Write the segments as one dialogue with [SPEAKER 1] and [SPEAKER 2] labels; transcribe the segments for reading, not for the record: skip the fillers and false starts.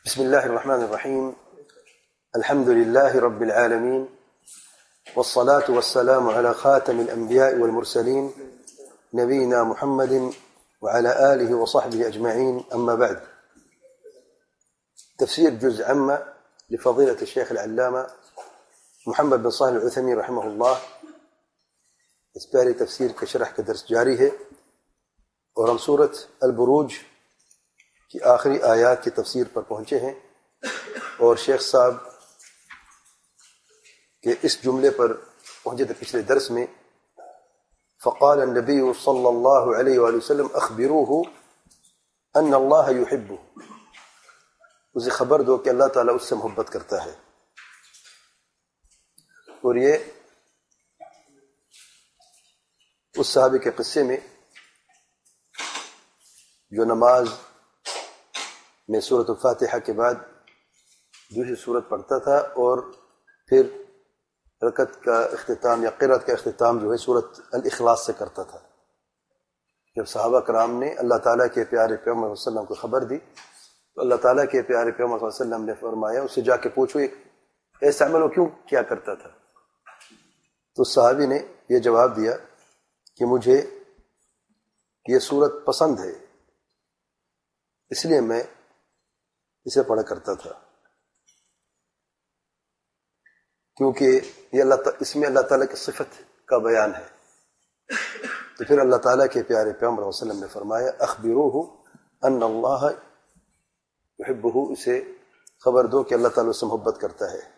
[SPEAKER 1] بسم الله الرحمن الرحيم. الحمد لله رب العالمين، والصلاة والسلام على خاتم الأنبياء والمرسلين نبينا محمد وعلى آله وصحبه أجمعين. أما بعد، تفسير جزء عامة لفضيلة الشيخ العلامة محمد بن صالح العثيمين رحمه الله. اس پیارے تفسیر کا شرح کا درس جاری ہے اور ہم سورۃ البروج کی آخری آیات کی تفسیر پر پہنچے ہیں، اور شیخ صاحب کے اس جملے پر پہنچے تھے پچھلے درس میں، فقال النبی صلی اللہ علیہ وآلہ وسلم اخبروہ ان اللہ یحبہ، اسے خبر دو کہ اللہ تعالیٰ اس سے محبت کرتا ہے. اور یہ اس صحابی کے قصے میں جو نماز میں سورۃ الفاتحہ کے بعد دوسری سورت پڑھتا تھا اور پھر رکعت کا اختتام یا قرأت کا اختتام جو ہے سورۃ الاخلاص سے کرتا تھا. جب صحابہ کرام نے اللہ تعالیٰ کے پیارے پیغمبر صلی اللہ علیہ وسلم کو خبر دی تو اللہ تعالیٰ کے پیارے پیغمبر صلی اللہ علیہ وسلم نے فرمایا اس سے جا کے پوچھو ایسا عمل وہ کیوں کیا کرتا تھا. تو صحابی نے یہ جواب دیا کہ مجھے یہ سورت پسند ہے، اس لیے میں اسے پڑھا کرتا تھا، کیونکہ یہ اس میں اللہ تعالیٰ کی صفت کا بیان ہے. تو پھر اللہ تعالیٰ کے پیارے پیغمبر صلی اللہ علیہ وسلم نے فرمایا اخبروہ ان اللہ یحبہ، اسے خبر دو کہ اللہ تعالیٰ اس سے محبت کرتا ہے.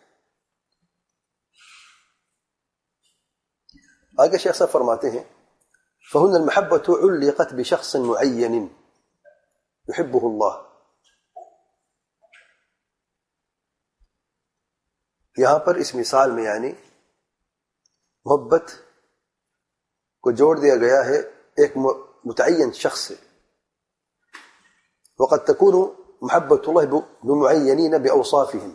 [SPEAKER 1] آگے شیخ صاحب فرماتے ہیں فَهُنَّ الْمَحَبَّةُ عُلِّقَتْ بِشَخْصٍ مُعَيَّنٍ يُحِبُّهُ اللَّهُ. یہاں پر اس مثال میں یعنی محبت کو جوڑ دیا گیا ہے ایک متعین شخص سے. وقد تكون محبة الله بمعينين بأوصافهم،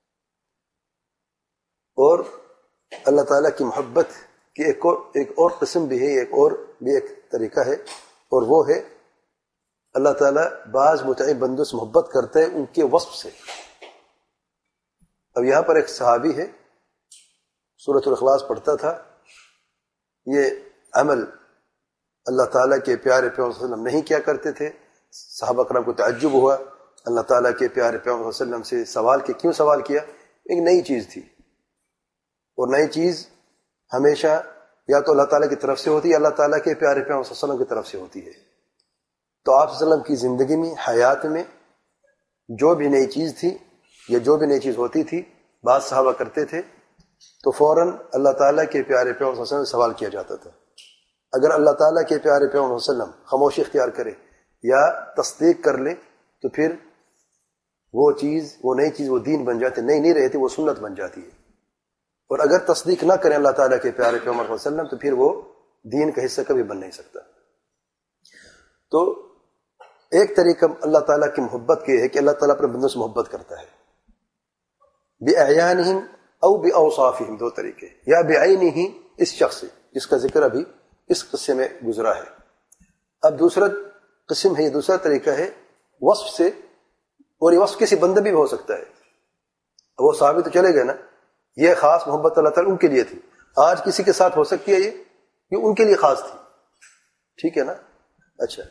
[SPEAKER 1] اور اللہ تعالیٰ کی محبت کی ایک اور قسم بھی ہے، ایک طریقہ ہے، اور وہ ہے اللہ تعالیٰ بعض متعین بندوں سے محبت کرتا ہے ان کے وصف سے. اب یہاں پر ایک صحابی ہے سورۃ الاخلاص پڑھتا تھا، یہ عمل اللہ تعالیٰ کے پیارے پیغمبر صلی اللہ علیہ وسلم نہیں کیا کرتے تھے. صحابہ کرام کو تعجب ہوا، اللہ تعالیٰ کے پیارے پیغمبر صلی اللہ علیہ وسلم سے سوال کیا. کیوں سوال کیا؟ ایک نئی چیز تھی، اور نئی چیز ہمیشہ یا تو اللہ تعالیٰ کی طرف سے ہوتی ہے یا اللہ تعالیٰ کے پیارے پیغمبر صلی اللہ علیہ وسلم کی طرف سے ہوتی ہے. تو آپ صلی اللہ علیہ وسلم کی زندگی میں، حیات میں جو بھی نئی چیز تھی یا جو بھی نئی چیز ہوتی تھی، بعض صحابہ کرتے تھے تو فوراً اللہ تعالیٰ کے پیارے پیغمبر صلی اللہ علیہ وسلم سے سوال کیا جاتا تھا. اگر اللہ تعالیٰ کے پیارے پیغمبر صلی اللہ علیہ وسلم خاموشی اختیار کرے یا تصدیق کر لے تو پھر وہ نئی چیز وہ دین بن جاتی، نہیں رہتی، وہ سنت بن جاتی ہے. اور اگر تصدیق نہ کریں اللہ تعالیٰ کے پیارے پیغمبر صلی اللہ علیہ وسلم تو پھر وہ دین کا حصہ کبھی بن نہیں سکتا. تو ایک طریقہ اللہ تعالیٰ کی محبت کے ہے کہ اللہ تعالیٰ اپنے بندوں سے محبت کرتا ہے بِأَعْيَانِهِمْ او بِأَوْصَافِهِمْ، دو طریقے، یا بِعَيْنِهِ، اس شخص جس کا ذکر ابھی اس قصے میں گزرا ہے. اب دوسرا قسم ہے، یہ دوسرا طریقہ ہے وصف سے، اور یہ وصف کسی بندے بھی ہو سکتا ہے. وہ صحابی تو چلے گئے نا، یہ خاص محبت اللہ تعالیٰ ان کے لیے تھی. آج کسی کے ساتھ ہو سکتی ہے یہ ان کے لیے خاص تھی. ٹھیک ہے نا؟ اچھا،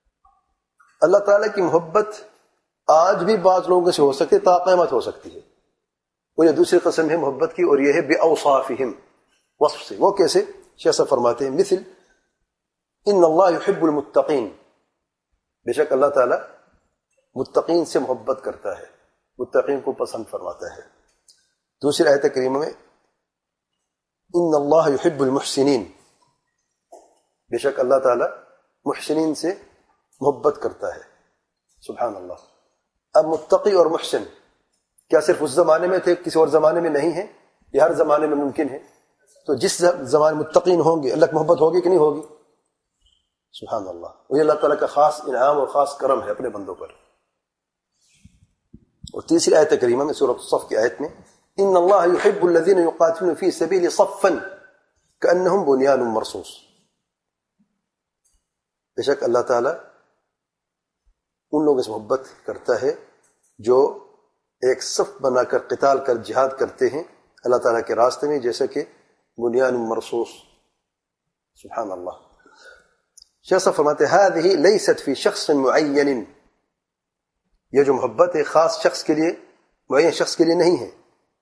[SPEAKER 1] اللہ تعالیٰ کی محبت آج بھی بعض لوگوں سے ہو سکتی ہے، تا قیامت ہو سکتی ہے. وہ یہ دوسری قسم ہے محبت کی، اور یہ ہے بِأَوْصَافِهِمْ، وصف سے. وہ کیسے؟ شیخ صاحب فرماتے ہیں مثل ان اللہ یحب المتقین، بے شک اللہ تعالیٰ متقین سے محبت کرتا ہے، متقین کو پسند فرماتا ہے. دوسری آیت کریمہ میں ان اللہ یحب المحسنین، بے شک اللہ تعالیٰ محسنین سے محبت کرتا ہے. سبحان اللہ. اب متقی اور محسن کیا صرف اس زمانے میں تھے، کسی اور زمانے میں نہیں ہے؟ یہ ہر زمانے میں ممکن ہے. تو جس زمانے متقین ہوں گے اللہ کی محبت ہوگی کہ نہیں ہوگی؟ سبحان اللہ. یہ اللہ تعالیٰ کا خاص انعام اور خاص کرم ہے اپنے بندوں پر. اور تیسری آیت کریمہ میں سورۃ الصف کی آیت میں ان اللہ یحب الذین یقاتلون فی سبیلہ صفا کأنہم بنیان مرصوص، بے شک اللہ تعالیٰ ان لوگوں سے محبت کرتا ہے جو ایک صف بنا کر قتال کر جہاد کرتے ہیں اللہ تعالیٰ کے راستے میں، جیسا کہ بنیان مرصوص. سبحان اللہ. شیخ صاحب فرماتے ہیں هذه ليست في شخص معین، یہ جو محبت ہے خاص شخص کے لیے، معین شخص کے لیے نہیں ہے،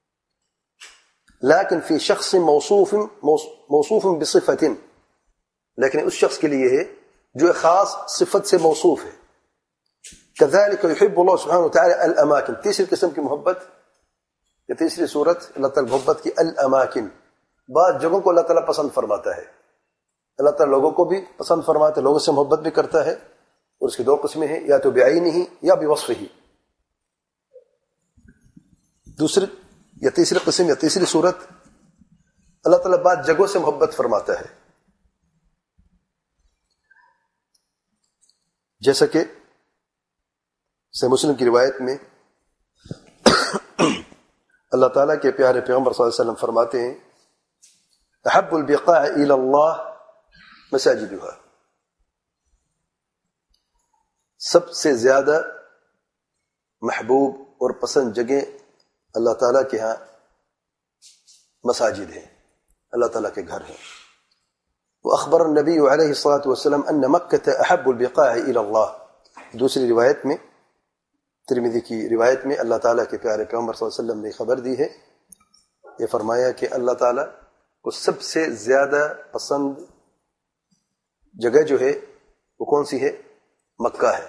[SPEAKER 1] لیکن فی شخص موصوف بصفت، لیکن اس شخص کے لیے ہے جو خاص صفت سے موصوف ہے. كذلك يحب الله سبحانه وتعالى الاماكن. تیسری قسم کی محبت یا تیسری صورت اللہ تعالی محبت کی الاماکن، بعض جگہوں کو اللہ تعالیٰ پسند فرماتا ہے. اللہ تعالیٰ لوگوں کو بھی پسند فرماتا ہے، لوگوں سے محبت بھی کرتا ہے، اور اس کی دو قسمیں ہیں، یا تو بعینہ یا بوصفہ. دوسری یا تیسری قسم یا تیسری صورت اللہ تعالیٰ بعض جگہوں سے محبت فرماتا ہے، جیسا کہ صحیح مسلم کی روایت میں اللہ تعالیٰ کے پیارے پیغمبر صلی اللہ علیہ وسلم فرماتے ہیں احب البقاع الی اللہ مساجدها، سب سے زیادہ محبوب اور پسند جگہ اللہ تعالیٰ کے ہاں مساجد ہیں، اللہ تعالیٰ کے گھر ہیں. واخبر النبی علیہ الصلاۃ والسلام ان مکہ احب البقاع الی اللہ. دوسری روایت میں، ترمذی کی روایت میں، اللہ تعالیٰ کے پیارے پیغمبر صلی اللہ علیہ وسلم نے خبر دی ہے، یہ فرمایا کہ اللہ تعالیٰ کو سب سے زیادہ پسند جگہ جو ہے وہ کون سی ہے؟ مکہ ہے.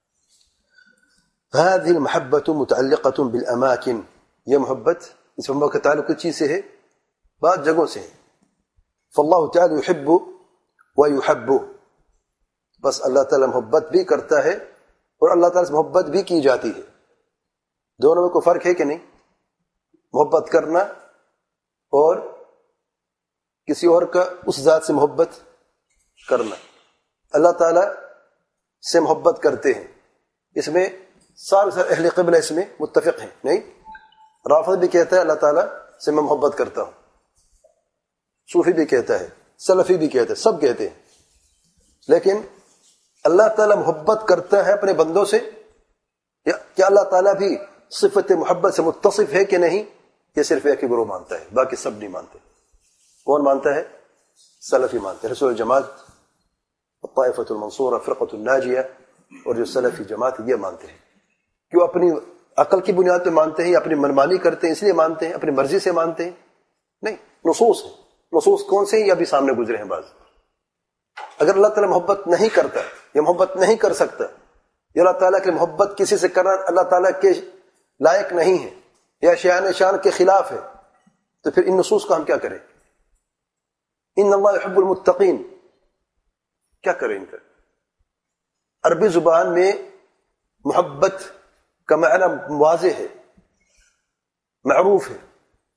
[SPEAKER 1] هذه المحبة متعلقة بالأماكن، یہ محبت اس محبت کا تعلق کس چیز سے ہے؟ بعض جگہوں سے ہے. فاللہ تعالی يحب ويحب، بس اللہ تعالیٰ محبت بھی کرتا ہے اور اللہ تعالیٰ سے محبت بھی کی جاتی ہے. دونوں میں کوئی فرق ہے کہ نہیں؟ محبت کرنا اور کسی اور کا اس ذات سے محبت کرنا. اللہ تعالیٰ سے محبت کرتے ہیں، اس میں سارے اہل قبلہ اس میں متفق ہیں. نہیں، رافض بھی کہتا ہے اللہ تعالیٰ سے میں محبت کرتا ہوں، صوفی بھی کہتا ہے، سلفی بھی کہتا ہے، سب کہتے ہیں. لیکن اللہ تعالیٰ محبت کرتا ہے اپنے بندوں سے، کیا اللہ تعالیٰ بھی صفت محبت سے متصف ہے کہ نہیں؟ یہ صرف ایک ہی گروہ مانتا ہے، باقی سب نہیں مانتے. کون مانتا ہے؟ سلفی مانتے ہیں. رسول الجماعت، الطائفۃ المنصورہ، فرقۃ الناجیہ، اور جو سلفی جماعت یہ مانتے ہیں. کیوں اپنی عقل کی بنیاد پہ مانتے ہیں یا اپنی منمانی کرتے ہیں اس لیے مانتے ہیں؟ اپنی مرضی سے مانتے ہیں؟ نہیں، نصوص ہیں. نصوص کون سے ہیں؟ یہ ابھی سامنے گزرے ہیں بعض. اگر اللہ تعالیٰ محبت نہیں کرتا یا محبت نہیں کر سکتا، یا اللہ تعالیٰ کی محبت کسی سے کرنا اللہ تعالیٰ کے لائق نہیں ہے یا شان کے خلاف ہے، تو پھر ان نصوص کا ہم کیا کریں؟ ان اللہ يحب المتقین، کیا کریں ان کا؟ عربی زبان میں محبت کا معنی واضح ہے، معروف ہے.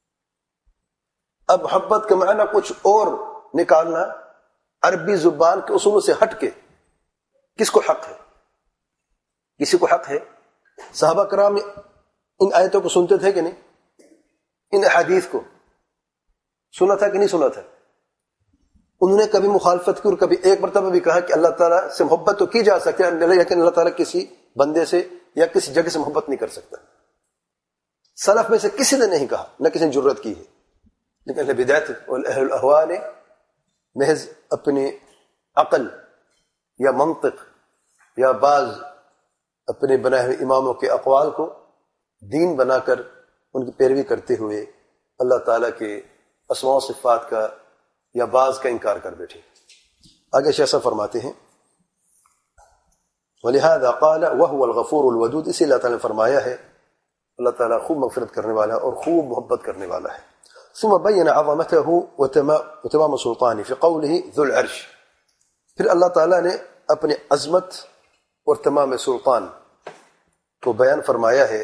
[SPEAKER 1] اب محبت کا معنی کچھ اور نکالنا عربی زبان کے اصولوں سے ہٹ کے کس کو حق ہے؟ کسی کو حق ہے؟ صحابہ کرام ان آیتوں کو سنتے تھے کہ نہیں؟ ان احادیث کو سنا تھا کہ نہیں سنا تھا؟ انہوں نے کبھی مخالفت کی اور کبھی ایک مرتبہ بھی کہا کہ اللہ تعالیٰ سے محبت تو کی جا سکتی ہے لیکن اللہ تعالیٰ کسی بندے سے یا کسی جگہ سے محبت نہیں کر سکتا. سلف میں سے کسی نے نہیں کہا، نہ کسی نے جرت کی ہے. لیکن اہل بدعت اور اہل الاہواء نے محض اپنی عقل یا منطق یا بعض اپنے بنائے ہوئے اماموں کے اقوال کو دین بنا کر ان کی پیروی کرتے ہوئے اللہ تعالیٰ کے اسماء و صفات کا یا بعض کا انکار کر بیٹھے. آگے شیخ صاحب فرماتے ہیں وَلِهَذَا قَالَ وَهُوَ الْغَفُورُ الْوَدُودُ، اسی اللہ تعالیٰ نے فرمایا ہے اللہ تعالیٰ خوب مغفرت کرنے والا اور خوب محبت کرنے والا ہے. ثم بين عظمته وتمام سلطانه في قوله ذو العرش، پھر اللہ تعالیٰ نے اپنی عظمت اور تمام سلطان کو بیان فرمایا ہے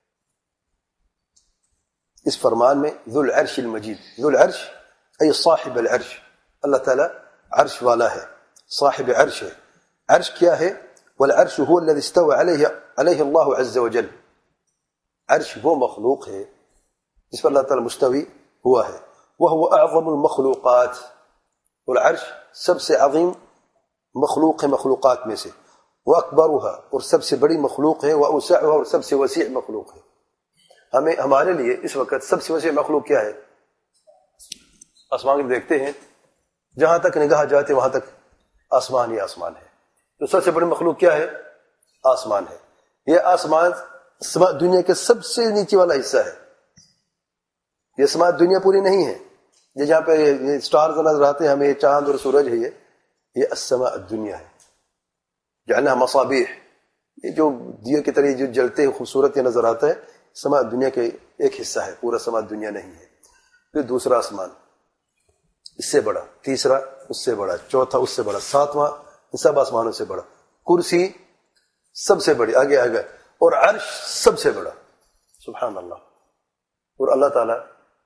[SPEAKER 1] اس فرمان میں ذو العرش المجید. ذو العرش ای صاحب العرش، اللہ تعالیٰ عرش والا ہے، صاحب عرش ہے. عرش کیا ہے؟ والعرش هو الذي استوى عليه الله عز وجل، عرش وہ مخلوق ہے جس پر اللہ تعالیٰ مستوی ہوا ہے. وهو اعظم المخلوقات، والعرش سب سے عظیم مخلوق ہے مخلوقات میں سے. واکبرها، اور سب سے بڑی مخلوق ہے. واوسعها، اور سب سے وسیع مخلوق ہے. ہمیں ہمارے لیے اس وقت سب سے وسیع مخلوق کیا ہے؟ آسمان کو دیکھتے ہیں، جہاں تک نگاہ جاتے وہاں تک آسمان ہی آسمان ہے. تو سب سے بڑی مخلوق کیا ہے؟ آسمان ہے. یہ آسمان دنیا کے سب سے نیچے والا حصہ ہے. یہ سماعت دنیا پوری نہیں ہے. یہ جہاں پہ یہ سٹارز نظر آتے ہیں ہمیں، چاند اور سورج ہے، یہ السماء الدنیا ہے. جعلناها مصابیح، یہ جو دیے کی طرح جو جلتے ہیں خوبصورت یہ نظر آتا ہے، سماء دنیا کے ایک حصہ ہے، پورا سماء دنیا نہیں ہے. پھر دوسرا آسمان اس سے بڑا، تیسرا اس سے بڑا، چوتھا اس سے بڑا، ساتواں ان سب آسمانوں سے بڑا، کرسی سب سے بڑی، آگے آگے، اور عرش سب سے بڑا. سبحان اللہ. اور اللہ تعالیٰ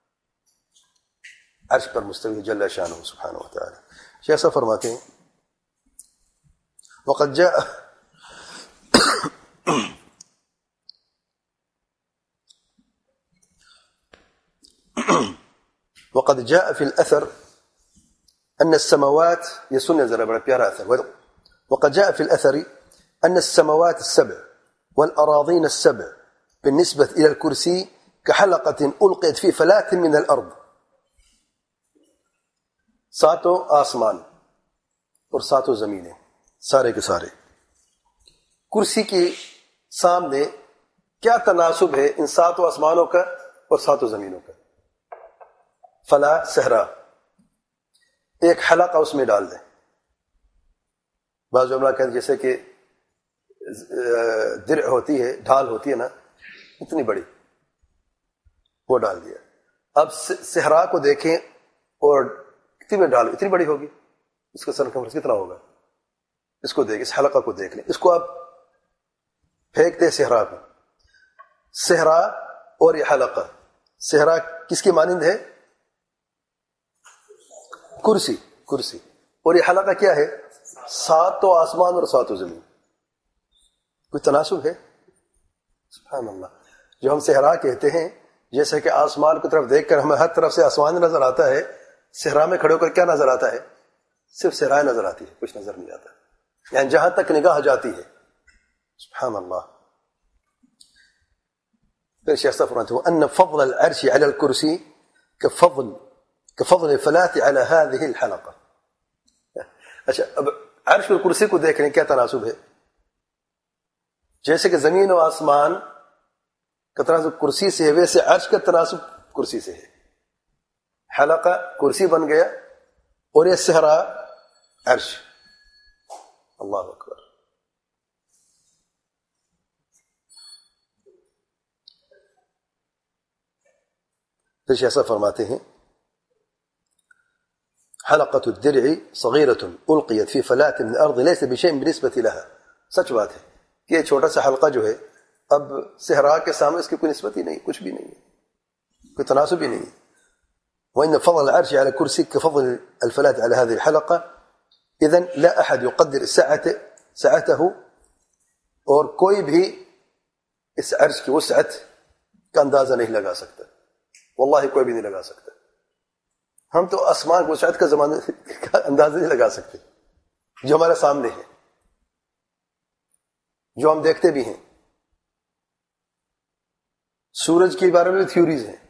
[SPEAKER 1] عرش پر مستوی جل شانہ سبحانہ و تعالی. شیخ صاحب فرماتے ہیں وقد جاء في الأثر أن السماوات، يسنى ذرا بڑا پیارا اثر، وقد جاء في الأثر أن السماوات السبع والأراضين السبع بالنسبة إلى الكرسي كحلقة ألقيت في فلاة من الأرض. ساتوں آسمان اور ساتوں زمینیں سارے کے سارے کرسی کے سامنے کیا تناسب ہے ان ساتوں آسمانوں کا اور ساتوں زمینوں کا. فلا صحرا، ایک حلقہ اس میں ڈال دیں. بعض علماء کہتے ہیں جیسے کہ درع ہوتی ہے، ڈھال ہوتی ہے نا اتنی بڑی، وہ ڈال دیا. اب صحرا کو دیکھیں اور کتنی میں ڈال اتنی بڑی ہوگی، اس کا سرکمفرنس کتنا ہوگا، اس کو دیکھ، اس حلقہ کو دیکھ لیں. اس کو آپ پھینکتے ہیں صحرا کو. صحرا اور یہ حلقہ، صحرا کس کی مانند ہے؟ کرسی، کرسی. اور یہ حلقہ کیا ہے؟ ساتوں آسمان اور ساتوں زمین. کوئی تناسب ہے؟ سبحان اللہ. جو ہم صحرا کہتے ہیں، جیسے کہ آسمان کی طرف دیکھ کر ہمیں ہر طرف سے آسمان نظر آتا ہے، صحرا میں کھڑے ہو کر کیا نظر آتا ہے؟ صرف صحرا نظر آتی ہے، کچھ نظر نہیں آتا، یعنی جہاں تک نگاہ جاتی ہے. سبحان اللہ. پھر شیخ صاحب فرماتے ہیں ان فضل العرش على الكرسي كفضل الفلاة على هذه الحلقة. اچھا، اب عرش اور کرسی کو دیکھ رہے ہیں، کیا تناسب ہے؟ جیسے کہ زمین و آسمان کا تناسب کرسی سے ہے، ویسے عرش کا تناسب کرسی سے ہے. حلقہ کرسی بن گیا اور یہ صحرا عرش. اللہ اکبر. پھر ایسا فرماتے ہیں حلقة الدرع صغيرة ألقيت في فلاة من الأرض ليس بشيء بالنسبة لها. سچ بات ہے کہ یہ چھوٹا سا حلقہ جو ہے اب صحرا کے سامنے اس کی کوئی نسبت ہی نہیں، کچھ بھی نہیں ہے، کوئی تناسب ہی نہیں. وإن فضل العرش على الكرسي كفضل الفلاة على هذه الحلقة. إذن لا أحد يقدر سعته، اور کوئی بھی اس عرش کی وسعت کا اندازہ نہیں لگا سکتا، واللہ کوئی بھی نہیں لگا سکتا. ہم تو آسمان کی وسعت کا زمانے کا اندازہ نہیں لگا سکتے جو ہمارے سامنے ہے، جو ہم دیکھتے بھی ہیں. سورج کے بارے میں تھیوریز ہیں،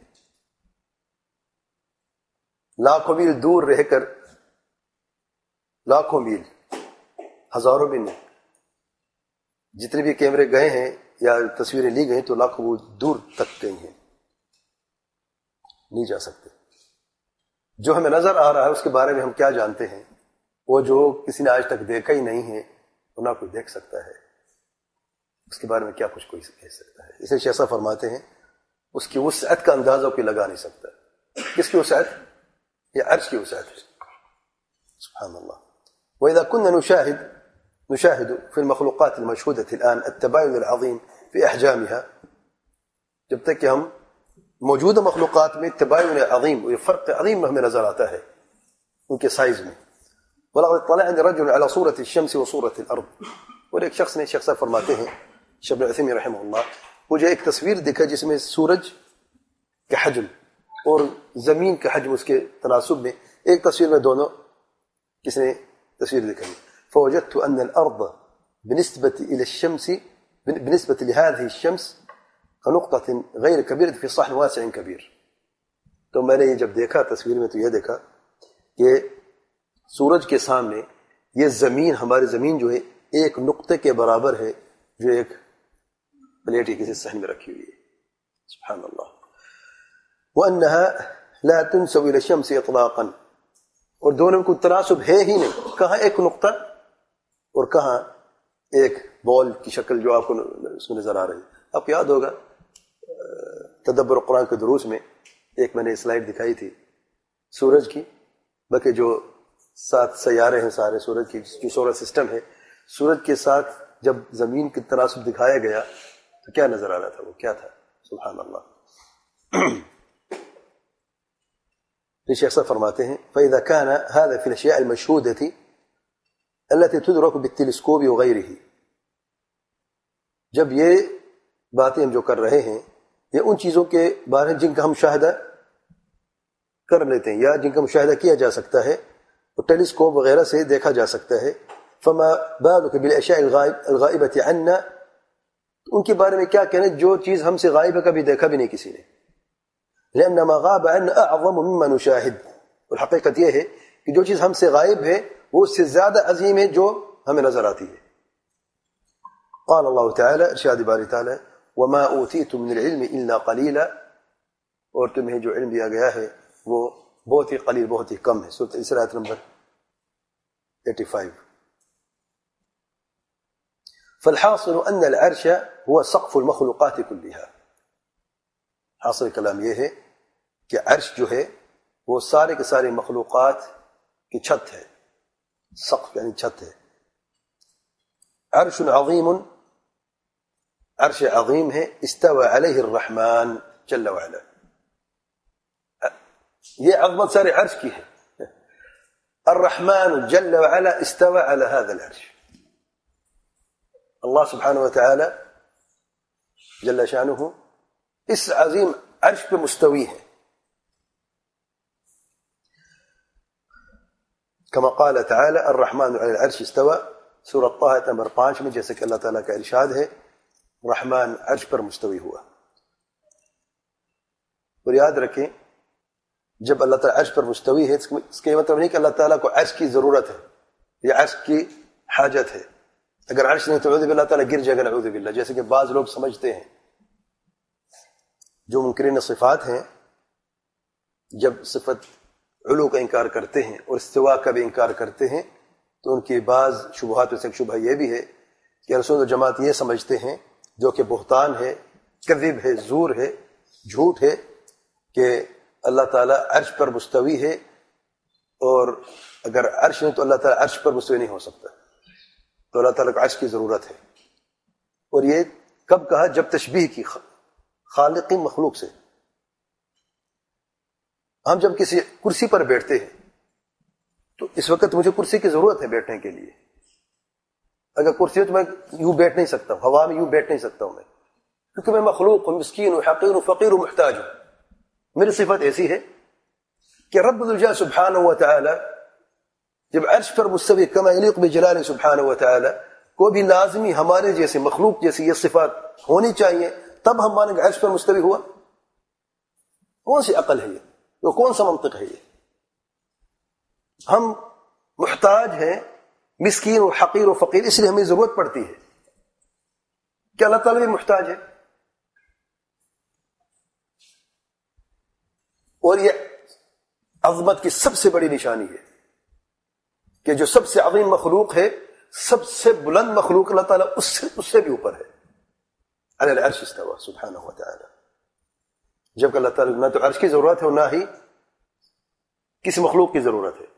[SPEAKER 1] لاکھوں میل دور رہ کر، لاکھوں میل، ہزاروں بھی نہیں، جتنے بھی کیمرے گئے ہیں یا تصویریں لی گئی تو لاکھوں دور تک گئی ہیں، نہیں جا سکتے. جو ہمیں نظر آ رہا ہے اس کے بارے میں ہم کیا جانتے ہیں؟ وہ جو کسی نے آج تک دیکھا ہی نہیں ہے وہ نہ کوئی دیکھ سکتا ہے، اس کے بارے میں کیا کچھ کوئی کہہ سکتا ہے. اسے شیخ صاحب فرماتے ہیں اس کی وسعت کا اندازہ کوئی لگا نہیں سکتا. کس کی وسعت؟ یہ عرش کی وسعت ہے. سبحان اللہ. وإذا كنا نشاهد في المخلوقات المشهودة الآن التباين العظيم في أحجامها، جب تک کہ ہم موجودہ مخلوقات میں تباین عظیم، یہ فرق عظیم ہمیں نظر آتا ہے ان کے سائز میں. وَلَقَدْ اطَّلَعَنِي رَجُلٌ عَلَى صُورَةِ الشَّمْسِ وَصُورَةِ الْأَرْضِ. اور ایک شخص نے، شیخ صاحب فرماتے ہیں شیخ ابن عثیمین رحمہ اللہ، مجھے ایک تصویر دکھا جس میں سورج کا حجم اور زمین کا حجم اس کے تناسب میں، ایک تصویر میں دونوں کس نے تصویر دکھائی. فوجدت أن الأرض بالنسبة إلى الشمس، بالنسبة لهذه الشمس كنقطة غير كبيرة في صحن واسع كبير. تو میں نے یہ جب دیکھا تصویر میں تو یہ دیکھا کہ سورج کے سامنے یہ زمین، ہماری زمین جو ہے ایک نقطے کے برابر ہے جو ایک پلیٹ یا کسی صحن میں رکھی ہوئی ہے. سبحان اللہ. وأنها لا تنسب إلى الشمس إطلاقا، اور دونوں کو تناسب ہے ہی نہیں. کہاں ایک نقطہ اور کہاں ایک بال کی شکل جو آپ کو اس میں نظر آ رہی ہے. آپ کو یاد ہوگا تدبر قرآن کے دروس میں ایک میں نے سلائیڈ دکھائی تھی سورج کی، بلکہ جو 7 سیارے ہیں سارے سورج کی، جو سولر سسٹم ہے، سورج کے ساتھ جب زمین کی تناسب دکھایا گیا تو کیا نظر آ رہا تھا؟ وہ کیا تھا؟ سبحان اللہ. شیخ صاحب فرماتے ہیں فَإِذَا كَانَ هَذَا فِي الْأَشْيَاءِ الْمَشْهُودَةِ الَّتِي تُدْرَكُ بِالتِّلِسْكُوبِ وَغَيْرِهِ، جب یہ باتیں ہم جو کر رہے ہیں یہ ان چیزوں کے بارے میں جن کا ہم مشاہدہ کر لیتے ہیں یا جن کا مشاہدہ کیا جا سکتا ہے، وہ ٹیلیسکوپ وغیرہ سے دیکھا جا سکتا ہے. فما بالك بالاشياء الغائبة عنا، ان کے بارے میں کیا کہنے جو چیز ہم سے غائب ہے، کبھی دیکھا بھی نہیں کسی نے. لأن ما غاب عنا اعظم مما نشاهد، اور حقیقت یہ ہے کہ جو چیز ہم سے غائب ہے وہ اس سے زیادہ عظیم ہے جو ہمیں نظر آتی ہے. قال اللہ تعالی، ارشاد باری تعالی، وما اوتیتم من العلم الا قلیلا، اور تمہیں جو علم دیا گیا ہے وہ بہت ہی قلیل، بہت ہی کم ہے. سورۃ الاسراء آیت نمبر 85. فالحاصل ان العرش هو سقف المخلوقات كلها، حاصل کلام یہ ہے کہ عرش جو ہے وہ سارے کے سارے مخلوقات کی چھت ہے. سقف یعنی چھت ہے. عرش عظیم، عرش عظیم ہے. استوى علیہ الرحمن جل وعلا، یہ عظمت سارے عرش کی ہے. الرحمن جل وعلا استوى على هذا العرش. اللہ سبحانہ وتعالی جل شانہ اس عظیم عرش پہ مستوی ہے. كما قال تعالی الرحمن على العرش استوى، سورۃ طه نمبر 5 میں جیسے کہ اللہ تعالیٰ کا ارشاد ہے رحمان عرش پر مستوی ہوا. اور یاد رکھیں جب اللہ تعالیٰ عرش پر مستوی ہے اس کا مطلب نہیں کہ اللہ تعالیٰ کو عرش کی ضرورت ہے یا عرش کی حاجت ہے. اگر عرش نہیں تو اعوذ باللہ تعالیٰ گر جائے گا، اعوذ باللہ، جیسے کہ بعض لوگ سمجھتے ہیں جو منکرین صفات ہیں، جب صفت علو کا انکار کرتے ہیں اور استواء کا بھی انکار کرتے ہیں تو ان کی بعض شبہات میں سے ایک شبہ یہ بھی ہے کہ رسول و جماعت یہ سمجھتے ہیں، جو کہ بہتان ہے، کذب ہے، زور ہے، جھوٹ ہے، کہ اللہ تعالیٰ عرش پر مستوی ہے، اور اگر عرش نہیں تو اللہ تعالیٰ عرش پر مستوی نہیں ہو سکتا، تو اللہ تعالیٰ کو عرش کی ضرورت ہے. اور یہ کب کہا؟ جب تشبیہ کی خالقی مخلوق سے. ہم جب کسی کرسی پر بیٹھتے ہیں تو اس وقت مجھے کرسی کی ضرورت ہے بیٹھنے کے لیے. اگر کرسی ہو تو میں یوں بیٹھ نہیں سکتا ہوں، ہوا میں یوں بیٹھ نہیں سکتا ہوں میں، کیونکہ میں مخلوق ہوں، مسکین ہوں، حقیر ہوں، فقیر ہوں، محتاج ہوں. میری صفت ایسی ہے کہ رب الجلال سبحانہ وتعالی جب عرش پر مستوی کما یلیق بجلالہ سبحانہ وتعالی، کو بھی لازمی ہمارے جیسے مخلوق جیسی یہ صفات ہونی چاہیے، تب ہم مانیں گے عرش پر مستوی ہوا. کون سی عقل ہے یہ؟ وہ کون سا منطق ہے یہ؟ ہم محتاج ہیں، مسکین و حقیر و فقیر، اس لیے ہمیں ضرورت پڑتی ہے. کیا اللہ تعالیٰ بھی محتاج ہے؟ اور یہ عظمت کی سب سے بڑی نشانی ہے کہ جو سب سے عظیم مخلوق ہے، سب سے بلند مخلوق، اللہ تعالیٰ اس سے بھی اوپر ہے. علی العرش استوى سبحانہ وتعالی. جبکہ اللہ تعالیٰ نہ تو عرش کی ضرورت ہے اور نہ ہی کسی مخلوق کی ضرورت ہے.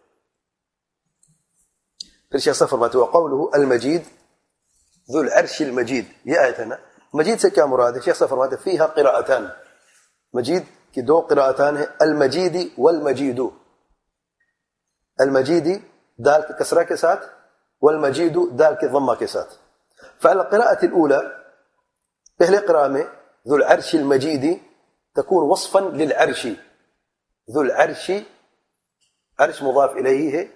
[SPEAKER 1] پھر شیخ صاحب فرماتے ہیں وقوله المجید ذو العرش المجید، یہ آیت ہے نا، مجید سے کیا مراد ہے؟ شیخ صاحب فرماتے ہیں فیہا قراءتان، مجید کی 2 قراءتان ہیں، المجید والمجید. المجیدی دال کے کسرہ کے ساتھ، والمجید دال کے ضمہ کے ساتھ. فعلى القراءة الأولى، پہلے قراءة میں ذو العرش المجید تكون وصفا للعرش. ذو العرش، عرش مضاف الیہ ہے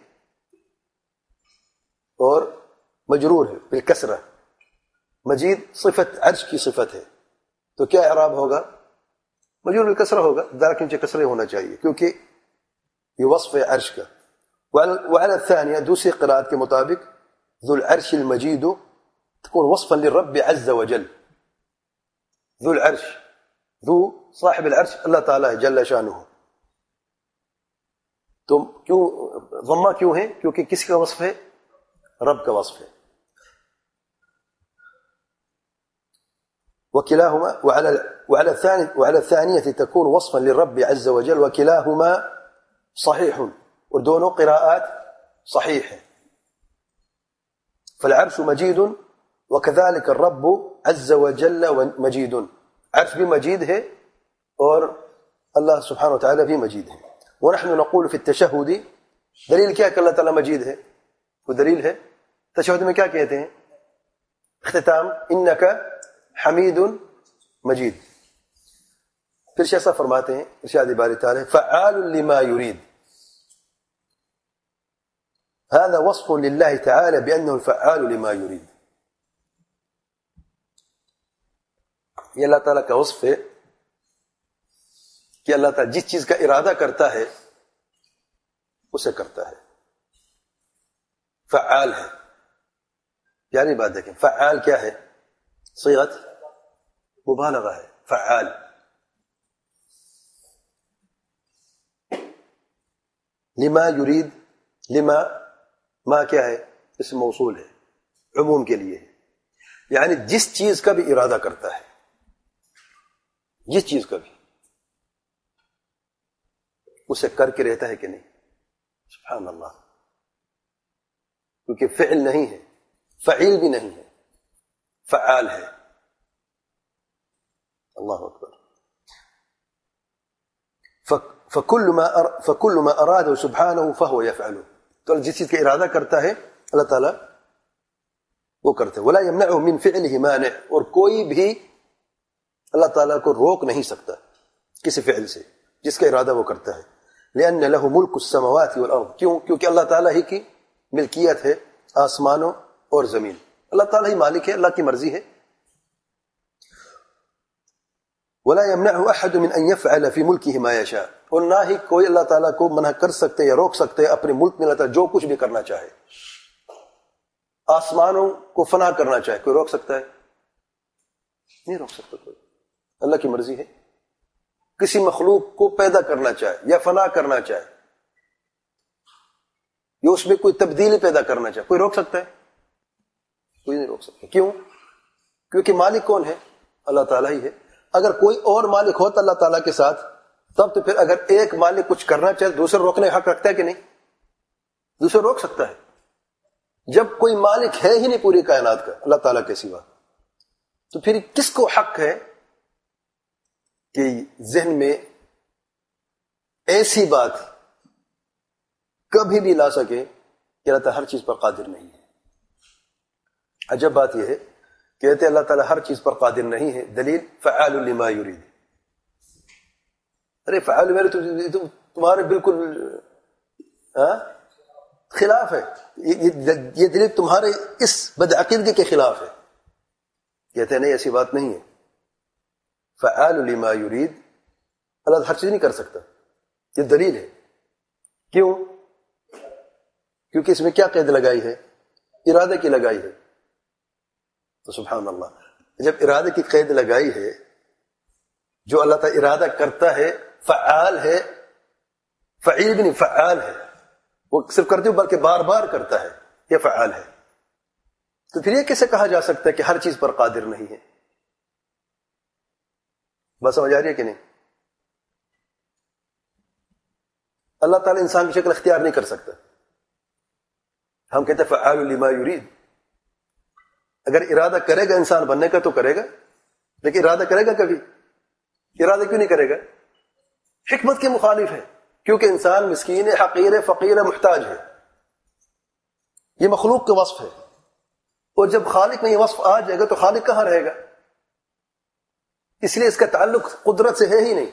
[SPEAKER 1] اور مجرور ہے بالکسرہ. مجید صفت عرش کی صفت ہے، تو کیا اعراب ہوگا؟ مجرور بالکسرہ ہوگا، دال کے نیچے کسرہ ہونا چاہیے کیونکہ یہ وصف ہے عرش کا. وعلى الثانية دوسری قراءت کے مطابق ذو العرش المجید تكون وصفا للرب عز وجل. ذو العرش، ذو صاحب العرش اللہ تعالیٰ جل شانہ. تو کیوں ضمہ کیوں ہے؟ کیونکہ کس کا وصف ہے؟ رب کا وصف ہے. وكلاهما وعلى الثانية تكون وصفا للرب عز وجل وكلاهما صحيح، اور دونوں قراءات صحیح ہیں. فالعرش مجید وكذلك الرب عز وجل مجید. عرش بھی مجید ہے اور اللہ سبحانہ وتعالی بھی مجید ہے. ونحن نقول في التشهد، دلیل کیا کہ اللہ تعالی مجید ہے؟ وہ دلیل ہے تشہد میں کیا کہتے ہیں؟ اختتام انک حمید مجید. پھر شیخ فرماتے ہیں ارشاد باری تعالی فعال لما يريد. هذا وصف لله تعالى بأنه الفعال لما يريد. یہ اللہ تعالیٰ کا وصف ہے کہ اللہ تعالیٰ جس چیز کا ارادہ کرتا ہے اسے کرتا ہے. فعال ہے. پیاری بات دیکھیں، فعال کیا ہے؟ صیغت مبالغہ ہے. فعال لما يريد. لما ما کیا ہے؟ اسم موصول ہے، عموم کے لیے ہے. یعنی جس چیز کا بھی ارادہ کرتا ہے، جس چیز کا بھی، اسے کر کے رہتا ہے کہ نہیں؟ سبحان اللہ. کیونکہ فعل نہیں ہے، فعیل بھی نہیں ہے، فعال ہے. اللہ اکبر. فكل ما أراده سبحانه فهو يفعله. تو جس چیز کا ارادہ کرتا ہے اللہ تعالیٰ وہ کرتا ہے. ولا يمنعه من فعله مانع، اور کوئی بھی اللہ تعالیٰ کو روک نہیں سکتا کسی فعل سے جس کا ارادہ وہ کرتا ہے. لأن له ملك السماوات والأرض. کیوں؟ کیونکہ اللہ تعالیٰ ہی کی ملکیت ہے آسمانوں اور زمین. اللہ تعالیٰ ہی مالک ہے، اللہ کی مرضی ہے. ولا يمنعه احد من ان يفعل في ملكه ما يشاء. اور نہ ہی کوئی اللہ تعالیٰ کو منع کر سکتے یا روک سکتے اپنے ملک میں اللہ تعالیٰ جو کچھ بھی کرنا چاہے. آسمانوں کو فنا کرنا چاہے کوئی روک سکتا ہے؟ نہیں روک سکتا کوئی. اللہ کی مرضی ہے. کسی مخلوق کو پیدا کرنا چاہے یا فنا کرنا چاہے یا اس میں کوئی تبدیلی پیدا کرنا چاہے کوئی روک سکتا ہے؟ کوئی نہیں روک سکتا. کیوں؟ کیونکہ مالک کون ہے؟ اللہ تعالیٰ ہی ہے. اگر کوئی اور مالک ہوتا اللہ تعالیٰ کے ساتھ تب تو پھر اگر ایک مالک کچھ کرنا چاہے دوسرے روکنے کا حق رکھتا ہے کہ نہیں؟ دوسرے روک سکتا ہے. جب کوئی مالک ہے ہی نہیں پوری کائنات کا اللہ تعالیٰ کے سوا، تو پھر کس کو حق ہے کہ ذہن میں ایسی بات کبھی بھی لا سکے کہ اللہ تعالیٰ ہر چیز پر قادر نہیں ہے؟ عجب بات یہ ہے، کہتے اللہ تعالیٰ ہر چیز پر قادر نہیں ہے. دلیل فعال لما يريد. ارے فعال میرے تو تمہارے بالکل خلاف ہے. یہ دلیل تمہارے اس بدعقیدگی کے خلاف ہے. کہتے ہیں نہیں ایسی بات نہیں ہے. فعال لما يريد، اللہ ہر چیز نہیں کر سکتا. یہ دلیل ہے. کیوں؟ کیونکہ اس میں کیا قید لگائی ہے؟ ارادے کی لگائی ہے. تو سبحان اللہ، جب ارادے کی قید لگائی ہے، جو اللہ تعالیٰ ارادہ کرتا ہے فعال ہے، فعیل بھی نہیں فعال ہے. وہ صرف کرتے ہو بلکہ بار بار کرتا ہے، یہ فعال ہے. تو پھر یہ کیسے کہا جا سکتا ہے کہ ہر چیز پر قادر نہیں ہے؟ بس سمجھ آ رہی ہے کہ نہیں؟ اللہ تعالیٰ انسان کی شکل اختیار نہیں کر سکتا. ہم کہتے ہیں فعال لما يريد. اگر ارادہ کرے گا انسان بننے کا تو کرے گا، لیکن ارادہ کرے گا کبھی؟ ارادہ کیوں نہیں کرے گا؟ حکمت کے مخالف ہے. کیونکہ انسان مسکین ہے، حقیر ہے، فقیر ہے، محتاج ہے. یہ مخلوق کا وصف ہے. اور جب خالق میں یہ وصف آ جائے گا تو خالق کہاں رہے گا؟ اس لیے اس کا تعلق قدرت سے ہے ہی نہیں،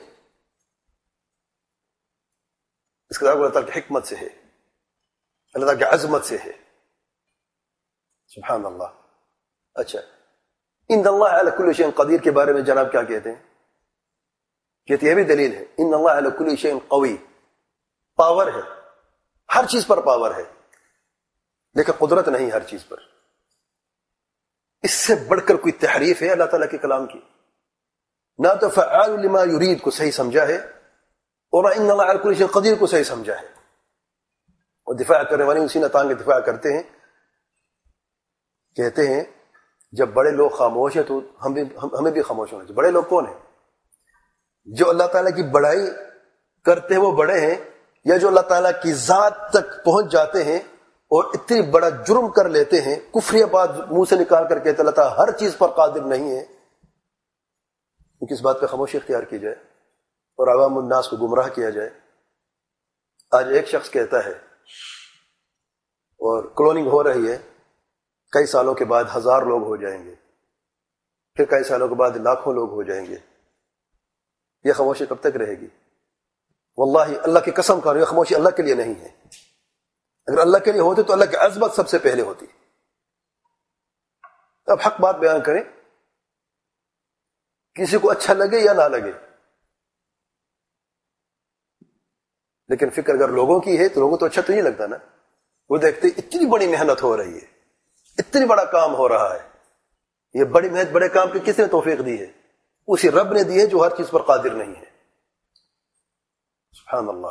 [SPEAKER 1] اس کا تعلق اللہ تعالیٰ کی حکمت سے ہے، اللہ تعالیٰ کی عظمت سے ہے. سبحان اللہ. اچھا، ان اللہ علی کل شیء قدیر کے بارے میں جناب کیا کہتے ہیں؟ کہتے یہ بھی دلیل ہے، ان اللہ علی کل شیء قوی، پاور ہے، ہر چیز پر پاور ہے، لیکن قدرت نہیں ہر چیز پر۔ اس سے بڑھ کر کوئی تحریف ہے اللہ تعالیٰ کے کلام کی؟ نہ تو فعال لما یرید کو صحیح سمجھا ہے، اور ان اللہ علی کل شیء قدیر کو صحیح سمجھا ہے۔ اور دفاع کرنے والے اسی نہ تان کے دفاع کرتے ہیں، کہتے ہیں جب بڑے لوگ خاموش ہیں تو ہمیں بھی خاموش ہونا چاہیے۔ بڑے لوگ کون ہیں؟ جو اللہ تعالیٰ کی بڑائی کرتے ہیں وہ بڑے ہیں، یا جو اللہ تعالیٰ کی ذات تک پہنچ جاتے ہیں اور اتنی بڑا جرم کر لیتے ہیں، کفریہ بات منہ سے نکال کر کہتے اللہ تعالیٰ ہر چیز پر قادر نہیں ہے، کیونکہ اس بات پہ خاموشی اختیار کی جائے اور عوام الناس کو گمراہ کیا جائے۔ آج ایک شخص کہتا ہے اور کلوننگ ہو رہی ہے، کئی سالوں کے بعد 1000 لوگ ہو جائیں گے، پھر کئی سالوں کے بعد لاکھوں لوگ ہو جائیں گے۔ یہ خاموشی کب تک رہے گی؟ واللہ اللہ کی قسم کھا رہا ہوں، یہ خاموشی اللہ کے لیے نہیں ہے۔ اگر اللہ کے لیے ہوتے تو اللہ کی عظمت سب سے پہلے ہوتی۔ اب حق بات بیان کریں، کسی کو اچھا لگے یا نہ لگے، لیکن فکر اگر لوگوں کی ہے تو لوگوں تو اچھا تو نہیں لگتا نا۔ وہ دیکھتے اتنی بڑی محنت ہو رہی ہے، اتنی بڑا کام ہو رہا ہے، یہ بڑی محنت بڑے کام کی کس نے توفیق دی ہے؟ اسی رب نے دی ہے جو ہر چیز پر قادر نہیں ہے۔ سبحان اللہ،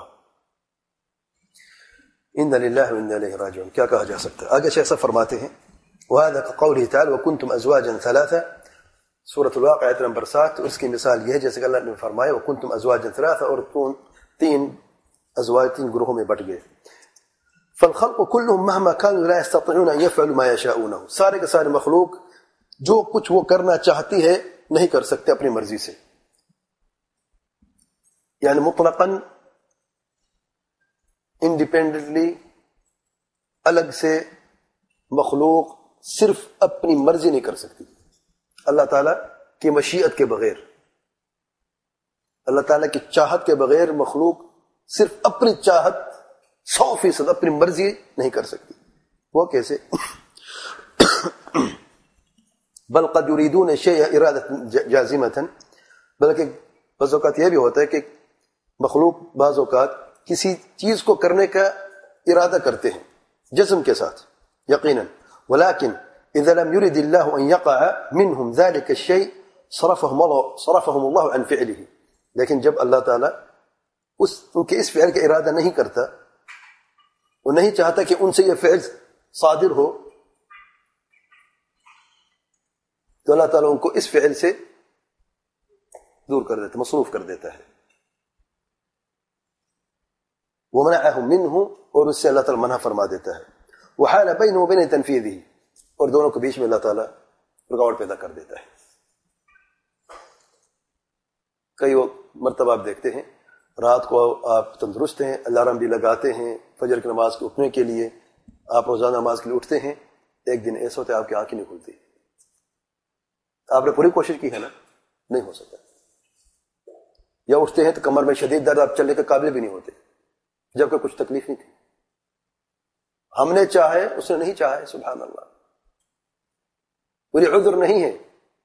[SPEAKER 1] ان للہ و انا الیہ راجعون۔ کیا کہا جا سکتا ہے؟ آگے شیخ صاحب فرماتے ہیں وهذا كقوله تعالى وكنتم ازواجا ثلاثه، سورۃ الواقعہ آیت نمبر 7۔ اور اس کی مثال یہ ہے جیسے کہ اللہ نے فرمایا وكنتم ازواجا ثلاثه، اور تین ازواج تین گروہوں میں بٹ گئے۔ فالخلق كلهم مهما كانوا لا يستطيعون ان يفعلوا ما يشاءون، سارے کے سارے مخلوق جو کچھ وہ کرنا چاہتی ہے نہیں کر سکتے اپنی مرضی سے، یعنی مطلقاً انڈیپینڈنٹلی الگ سے مخلوق صرف اپنی مرضی نہیں کر سکتی اللہ تعالیٰ کی مشیت کے بغیر۔ اللہ تعالیٰ کی چاہت کے بغیر مخلوق صرف اپنی چاہت 100% اپنی مرضی نہیں کر سکتی۔ وہ کیسے؟ بل قد یریدون شیء ارادۃ جازمۃ، بلکہ بعض اوقات یہ بھی ہوتا ہے کہ مخلوق بعض اوقات کسی چیز کو کرنے کا ارادہ کرتے ہیں جزم کے ساتھ یقیناً، ولكن اذا لم يرد الله ان يقع منهم ذلك الشيء صرفهم الله عن فعله، لیکن جب اللہ تعالیٰ ان کے اس فعل کا ارادہ نہیں کرتا، وہ نہیں چاہتا کہ ان سے یہ فعل صادر ہو، تو اللہ تعالیٰ ان کو اس فعل سے دور کر دیتا، مصروف کر دیتا ہے۔ ومنعهم منه، اور اس سے اللہ تعالیٰ منع فرما دیتا ہے۔ وحال بينه وبين تنفيذه، اور دونوں کے بیچ میں اللہ تعالیٰ رکاوٹ پیدا کر دیتا ہے۔ کئی مرتبہ آپ دیکھتے ہیں رات کو آپ تندرست ہیں، الارم بھی لگاتے ہیں فجر کی نماز کو اٹھنے کے لیے، آپ روزانہ نماز کے لیے اٹھتے ہیں، ایک دن ایسا ہوتا ہے آپ کی آنکھیں نہیں کھلتی۔ آپ نے پوری کوشش کی ہے نا، نہیں ہو سکتا۔ یا اٹھتے ہیں تو کمر میں شدید درد، آپ چلنے کے قابل بھی نہیں ہوتے، جبکہ کچھ تکلیف نہیں تھی۔ ہم نے چاہے، اس نے نہیں چاہے، سبحان اللہ۔ کوئی عذر نہیں ہے،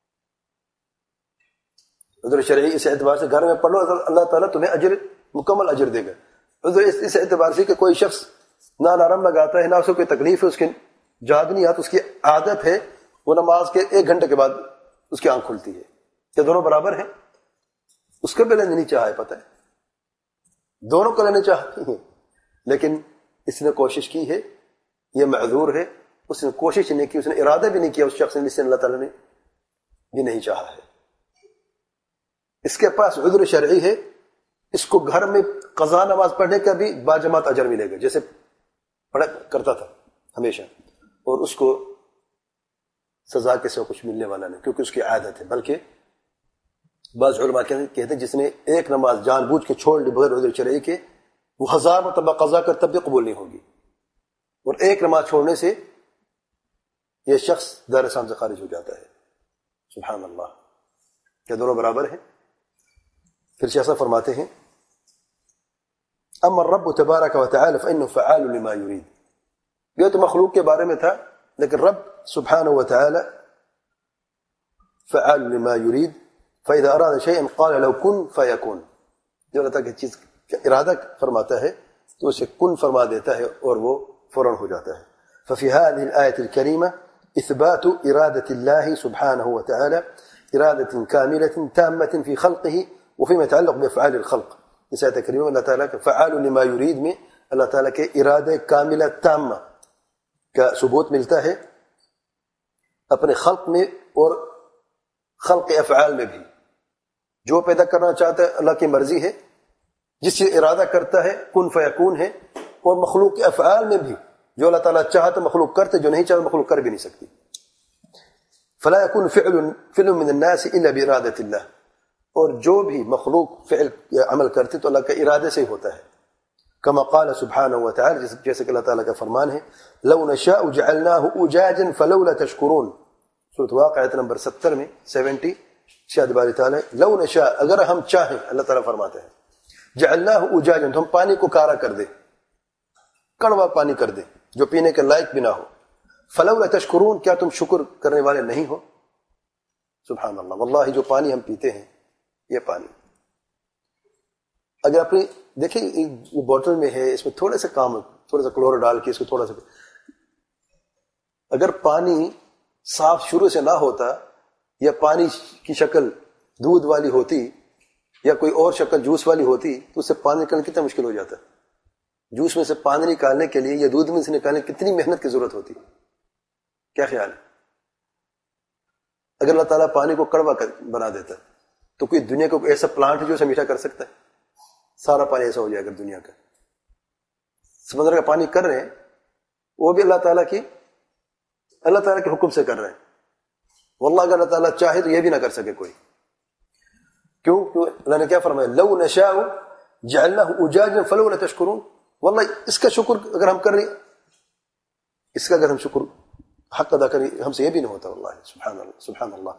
[SPEAKER 1] عذر شرعی اس اعتبار سے گھر میں پڑھ لو، اللہ تعالیٰ تمہیں اجر مکمل اجر دے گا۔ عذر اس اعتبار سے کہ کوئی شخص نہ الارم لگاتا ہے، نہ اسے کوئی تکلیف ہے، اس کی جاگ نہیں آتی، اس کی عادت ہے وہ نماز کے 1 گھنٹے کے بعد اس کی آنکھ کھلتی ہے، کیا دونوں برابر ہیں؟ اس کے پہلے نہیں چاہا ہے، پتہ ہے دونوں کو لینے چاہتی ہیں، لیکن اس نے کوشش کی ہے، یہ معذور ہے۔ اس نے کوشش نہیں کی، اس نے ارادہ بھی نہیں کیا اس شخص نے، جس سے اللہ تعالیٰ نے بھی نہیں چاہا ہے۔ اس کے پاس عذر شرعی ہے، اس کو گھر میں قضا نماز پڑھنے کا بھی باجماعت اجر ملے گا، جیسے پڑھا کرتا تھا ہمیشہ، اور اس کو سزا کے سوا کچھ ملنے والا نہیں، کیونکہ اس کی عادت ہے۔ بلکہ بعض علماء کہتے ہیں جس نے ایک نماز جان بوجھ کے چھوڑ لی بغیر عذر شرعی کے، وہ 1000 مرتبہ قضا کر تب بھی قبول نہیں ہوگی، اور ایک نماز چھوڑنے سے یہ شخص دائرہ اسلام سے خارج ہو جاتا ہے۔ سبحان اللہ، کیا دونوں برابر ہیں؟ پھر شیخ صاحب فرماتے ہیں اما الرب تبارک و تعالی فانه فعال لما يريد، یہ تو مخلوق کے بارے میں تھا، لیکن رب سبحانہ و تعالی فعال لما يريد فإذا أراد شيئا قال له كن فيكون. جو اللہ تعالیٰ کی چیز کا ارادہ فرماتا ہے تو اسے کن فرما دیتا ہے اور وہ فوراً ہو جاتا ہے. ففي هذه الآية الكريمة إثبات إرادة الله سبحانه وتعالى إرادة كاملة تامة في خلقه وفيما يتعلق بأفعال الخلق. اس آیت کریمہ اللہ تعالیٰ کے فعال لما يريد میں اللہ تعالیٰ کے ارادہ کاملہ تامہ کا ثبوت ملتا ہے اپنے خلق میں اور خلق افعال میں بھی. جو پیدا کرنا چاہتا ہے اللہ کی مرضی ہے, جس سے ارادہ کرتا ہے کن فیکون ہے, اور مخلوق کے افعال میں بھی جو اللہ تعالیٰ چاہتا مخلوق کرتے, جو نہیں چاہتا مخلوق کر بھی نہیں سکتی. فلا يكون فعل من الناس الا بارادة الله, اور جو بھی مخلوق فعل یا عمل کرتے تو اللہ کے ارادے سے ہی ہوتا ہے. كما قال سبحانه وتعالى, جیسے کہ اللہ تعالیٰ کا فرمان ہے لو نشاء جعلناه اجاجا فلولا تشكرون. سورۃ واقعہ آیت نمبر 70 میں 70 شاید باری تعالیٰ لو نشاء, اگر ہم چاہیں, اللہ تعالیٰ فرماتے ہیں جعلناه اجاجا, تو ہم پانی کو کارا کر دیں, کڑوا پانی کر دیں جو پینے کے لائق بھی نہ ہو. فلولا تشکرون, کیا تم شکر کرنے والے نہیں ہو. سبحان اللہ, واللہ جو پانی ہم پیتے ہیں یہ پانی اگر اپنی دیکھیں یہ بوتل میں ہے, اس میں تھوڑا سا کام, تھوڑا سا کلور ڈال کے اس کو تھوڑا سا, اگر پانی صاف شروع سے نہ ہوتا یا پانی کی شکل دودھ والی ہوتی یا کوئی اور شکل جوس والی ہوتی تو اس سے پانی نکالنا کتنا مشکل ہو جاتا. جوس میں سے پانی نکالنے کے لیے یا دودھ میں سے نکالنے کی کتنی محنت کی ضرورت ہوتی. کیا خیال ہے اگر اللہ تعالیٰ پانی کو کڑوا بنا دیتا تو کوئی دنیا کو ایسا پلانٹ ہے جو اسے میٹھا کر سکتا ہے. سارا پانی ایسا ہو جائے گا دنیا کا. سمندر کا پانی کر رہے ہیں وہ بھی اللہ تعالیٰ کے حکم سے کر رہے ہیں. واللہ اگر اللہ تعالیٰ چاہے تو یہ بھی نہ کر سکے کوئی. کیوں اللہ نے کیا فرمایا لو نشاء جعلناه اجاجا فلولا تشکرون. واللہ اس کا شکر اگر ہم کر رہے, اس کا اگر ہم شکر حق ادا کریں ہم سے یہ بھی نہیں ہوتا. واللہ سبحان اللہ, سبحان اللہ.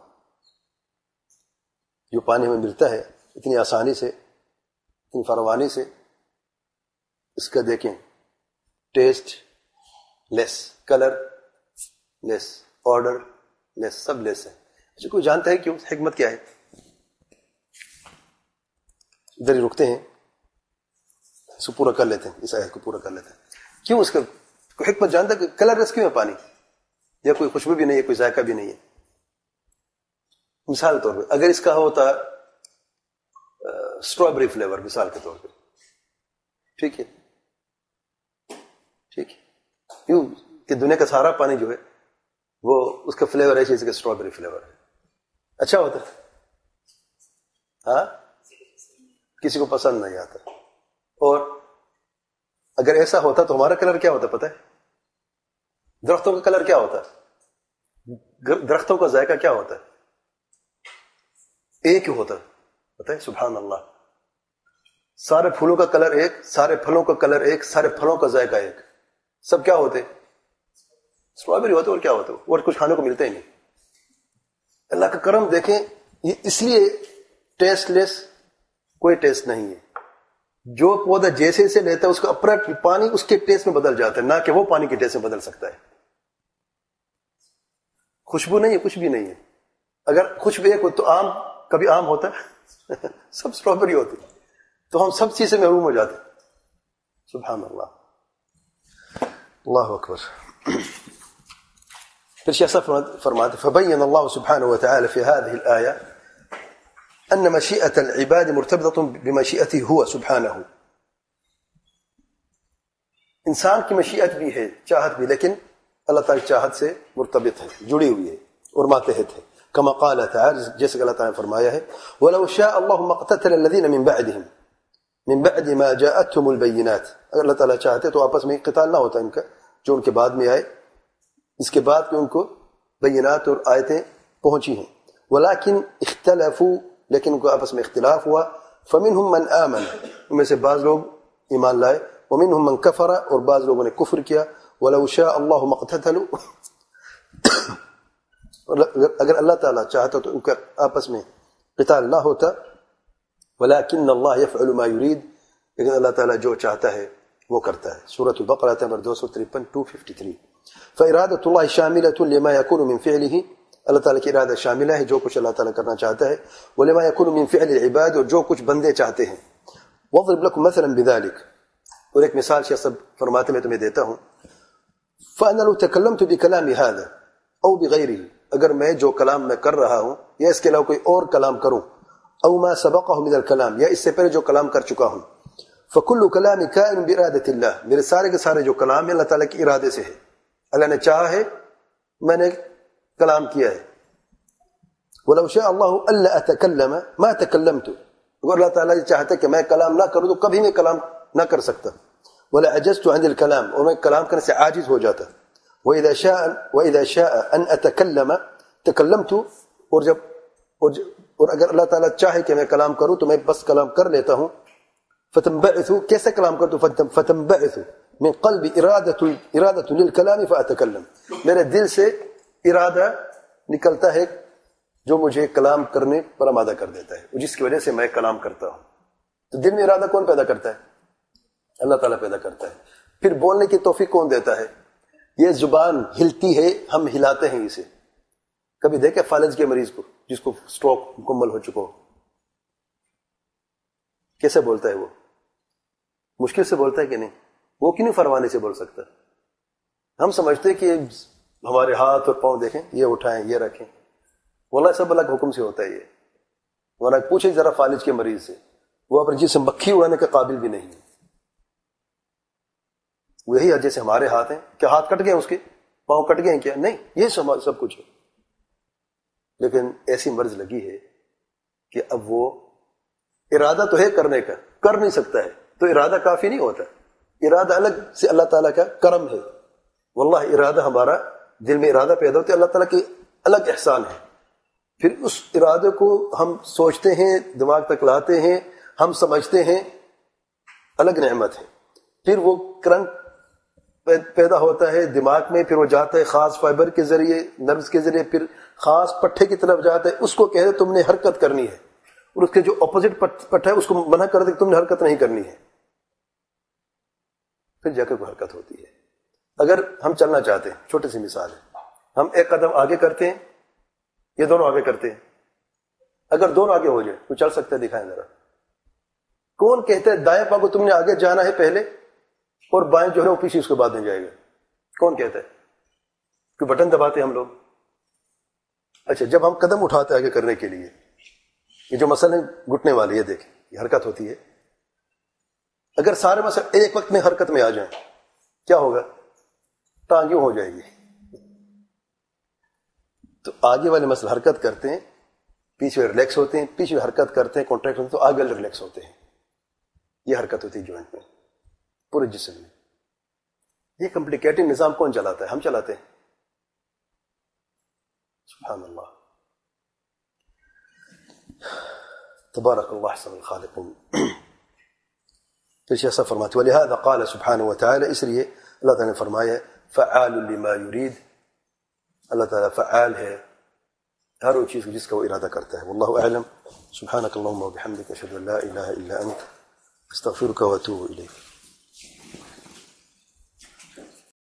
[SPEAKER 1] جو پانی ہمیں ملتا ہے اتنی آسانی سے, اتنی فراوانی سے, اس کا دیکھیں tasteless, colourless, orderless, سب لیس ہے. اچھا کوئی جانتا ہے کیوں, حکمت کیا ہے؟ ادھر ہی رکتے ہیں, اس کو پورا کر لیتے ہیں, اس آیت کو پورا کر لیتے ہیں. کیوں اس کا کوئی حکمت جانتا ہے کہ کلر لیس کیوں ہے پانی, یا کوئی خوشبو بھی نہیں ہے, کوئی ذائقہ بھی نہیں ہے. مثال طور پہ اگر اس کا ہوتا اسٹرابری فلیور مثال کے طور پہ, ٹھیک ہے, ٹھیک ہے, کیوں کہ دنیا کا سارا پانی جو ہے وہ اس کا فلیور ہے جیسے کہ اسٹرابری فلیور ہے. اچھا ہوتا ہے, ہاں, کسی کو پسند نہیں آتا. اور اگر ایسا ہوتا تو ہمارا کلر کیا ہوتا پتہ ہے؟ درختوں کا کلر کیا ہوتا ہے؟ درختوں کا ذائقہ کیا ہوتا ہے؟ ایک ہی ہوتا ہے, پتہ ہے؟ سبحان اللہ. سارے پھولوں کا کلر ایک, سارے پھلوں کا کلر ایک, سارے پھلوں کا ذائقہ ایک. سب کیا ہوتے؟ اسٹرابری ہوتے, اور کیا ہوتا, اور کچھ کھانے کو ملتا ہی نہیں. اللہ کا کرم دیکھیں, یہ اس لیے ٹیسٹ لیس, کوئی ٹیسٹ نہیں ہے. جو پودا جیسے سے لیتا ہے اس کا اپنا پانی اس کے ٹیسٹ میں بدل جاتا ہے, نہ کہ وہ پانی کے ٹیسٹ میں بدل سکتا ہے. خوشبو نہیں ہے, کچھ بھی نہیں ہے. اگر خوشبو ایک ہو تو آم, کبھی آم ہوتا ہے سب اسٹرابری ہوتی, تو ہم سب چیزیں محروم ہو جاتے. سبحان اللہ, اللہ اکبر. پھر شیخ صاحب فرماتے فبین اللہ سبحانہ وتعالی فی هذه الآیہ ان مشیئة العباد مرتبطة بمشیئته هو سبحانہ. انسان کی مشیت بھی ہے, چاہت بھی, لیکن اللہ تعالی چاہت سے مرتبط ہے, جڑی ہوئی ہے اور ماتحت ہے. كما قال تعالی, جیسے کہ اللہ تعالی نے فرمایا ہے وَلَوْ شَاءَ اللَّهُ مَا اقْتَتَلَ الَّذِينَ مِن بَعْدِهِمْ مِن بَعْدِ مَا جَاءَتْهُمُ الْبَيِّنَاتِ. اگر اللہ تعالی چاہتے تو آپس میں قتال نہ ہوتا ان کا, جو ان کے بعد میں آئے, اس کے بعد کہ ان کو بینات اور آیتیں پہنچی ہیں. وَلَكِنْ اخْتَلَفُوا, لیکن ان کو آپس میں اختلاف ہوا. فَمِنْهُمْ مَنْ آمَنَ, ان میں سے بعض لوگ ایمان لائے. وَمِنْهُمْ مَنْ كَفَرَ, اور بعض لوگوں نے کفر کیا. وَلَوْ شَاءَ اللَّهُ مَا اقْتَتَلُوا, اگر اللہ تعالیٰ چاہتا تو ان کا آپس میں قتال نہ ہوتا. وَلَكِنَّ اللَّهَ يَفْعَلُ مَا يُرِيدُ, لیکن اللہ تعالیٰ جو چاہتا ہے وہ کرتا ہے. سورۃ البقرہ نمبر 253 253. فَإِرَادَةُ اللَّهِ شَامِلَةٌ لِمَا يَكُونُ مِنْ فِعْلِهِ اللہ تعالیٰ کی ارادہ شاملہ ہے جو کچھ اللہ تعالیٰ کرنا چاہتا ہے. وَلِمَا يَكُونُ مِن فِعْلِ الْعِبَادِ اور جو کچھ بندے چاہتے ہیں. وَاضْرِبْ لَكُمْ مَثَلًا بِذَلِكَ اور ایک مثال شیخ صاحب فرماتے میں تمہیں دیتا ہوں. فَأَنَا لَوْ تَكَلَّمْتُ بِكَلَامِ هَذَا أَوْ بِغَيْرِهِ اگر میں جو کلام میں کر رہا ہوں یا اس کے علاوہ کوئی اور کلام کروں او ما سبقه من الكلام یا اس سے پہلے جو کلام کر چکا ہوں فكل كلام كائن بإرادة الله میرے سارے کے سارے جو کلام ہیں اللہ تعالیٰ کی ارادے سے ہے. اللہ نے چاہا ہے میں نے کلام کیا ہے. ولو شاء الله الا اتكلم ما تكلمت اگر اللہ تعالیٰ چاہتا کہ میں کلام نہ کروں تو کبھی میں کلام نہ کر سکتا. ولا عجزت عن الكلام اور میں کلام کرنے سے عاجز ہو جاتا. وإذا شاء أن أتكلم تكلمت اور اگر اللہ تعالیٰ چاہے کہ میں کلام کروں تو میں بس کلام کر لیتا ہوں. فتنبعث کیسے کلام کرتا ہوں؟ فتنبعث من قلبي إرادة للكلام فأتكلم میرے دل سے ارادہ نکلتا ہے جو مجھے کلام کرنے پر آمادہ کر دیتا ہے جس کی وجہ سے میں کلام کرتا ہوں. تو دل میں ارادہ کون پیدا کرتا ہے؟ اللہ تعالیٰ پیدا کرتا ہے. پھر بولنے کی توفیق کون دیتا ہے؟ یہ زبان ہلتی ہے ہم ہلاتے ہیں اسے. کبھی دیکھے فالج کے مریض کو جس کو سٹروک مکمل ہو چکا ہو کیسے بولتا ہے؟ وہ مشکل سے بولتا ہے کہ نہیں؟ وہ کیوں نہیں فرمانے سے بول سکتا؟ ہم سمجھتے ہیں کہ ہمارے ہاتھ اور پاؤں دیکھیں یہ اٹھائیں یہ رکھیں. واللہ سب اللہ کے حکم سے ہوتا ہے یہ. ورنہ پوچھے ذرا فالج کے مریض سے وہ اپنے جسم مکھی اڑانے کے قابل بھی نہیں ہے. وہی جیسے ہمارے ہاتھ ہیں کیا ہاتھ کٹ گئے اس کے پاؤں کٹ گئے ہیں کیا؟ نہیں یہ سب کچھ ہے. لیکن ایسی مرض لگی ہے کہ اب وہ ارادہ تو ہے کرنے کا کر نہیں سکتا ہے تو ارادہ کافی نہیں ہوتا. ارادہ الگ سے اللہ تعالیٰ کا کرم ہے. واللہ ارادہ ہمارا دل میں ارادہ پیدا ہوتا ہے اللہ تعالیٰ کی الگ احسان ہے. پھر اس ارادے کو ہم سوچتے ہیں دماغ تک لاتے ہیں ہم سمجھتے ہیں الگ نعمت ہے. پھر وہ کرنٹ پیدا ہوتا ہے دماغ میں پھر وہ جاتا ہے خاص فائبر کے ذریعے نروز کے ذریعے پھر خاص پٹھے کی طرف جاتا ہے. اس کو کہتے تم نے حرکت کرنی ہے اور اس کے جو اپوزٹ پٹھا ہے اس کو منع کر دے کہ تم نے حرکت نہیں کرنی ہے. پھر جا کے کوئی حرکت ہوتی ہے. اگر ہم چلنا چاہتے ہیں چھوٹی سی مثال ہے ہم ایک قدم آگے کرتے ہیں یہ دونوں آگے کرتے ہیں. اگر دونوں آگے ہو جائے تو چل سکتے ہیں دکھائیں ذرا. کون کہتے ہیں دائیں پاؤں کو تم نے آگے جانا ہے پہلے اور بائیں جو ہے وہ پیچھے اس کے بعد نہیں جائے گا؟ کون کہتا ہے؟ کہ بٹن دباتے ہم لوگ. اچھا جب ہم قدم اٹھاتے آگے کرنے کے لیے یہ جو مسئلہ گھٹنے والی ہے دیکھیں یہ حرکت ہوتی ہے. اگر سارے مسئلے ایک وقت میں حرکت میں آ جائیں کیا ہوگا؟ ٹانگیں ہو جائے گی. تو آگے والے مسئلے حرکت کرتے ہیں پیچھے ریلیکس ہوتے ہیں پیچھے حرکت کرتے ہیں کانٹریکٹ ہوتے ہیں تو آگے ریلیکس ہوتے ہیں. یہ حرکت ہوتی ہے جوائنٹ میں پورے جسم میں. یہ کمپلیکیٹڈ نظام کون چلاتا ہے؟ ہم چلاتے ہیں. سبحان اللہ تبارک اللہ احسن الخالقین. پھر شیخ صاحب فرماتے ولہذا قال سبحانہ وتعالی اس لیے اللہ تعالیٰ نے فرمایا فعال لما یرید. اللہ تعالیٰ فعال ہے ہر وہ چیز جس کا وہ ارادہ کرتا ہے. واللہ اعلم. سبحانک اللہم وبحمدک اشہد ان لا الہ الا انت استغفرک واتوب الیک.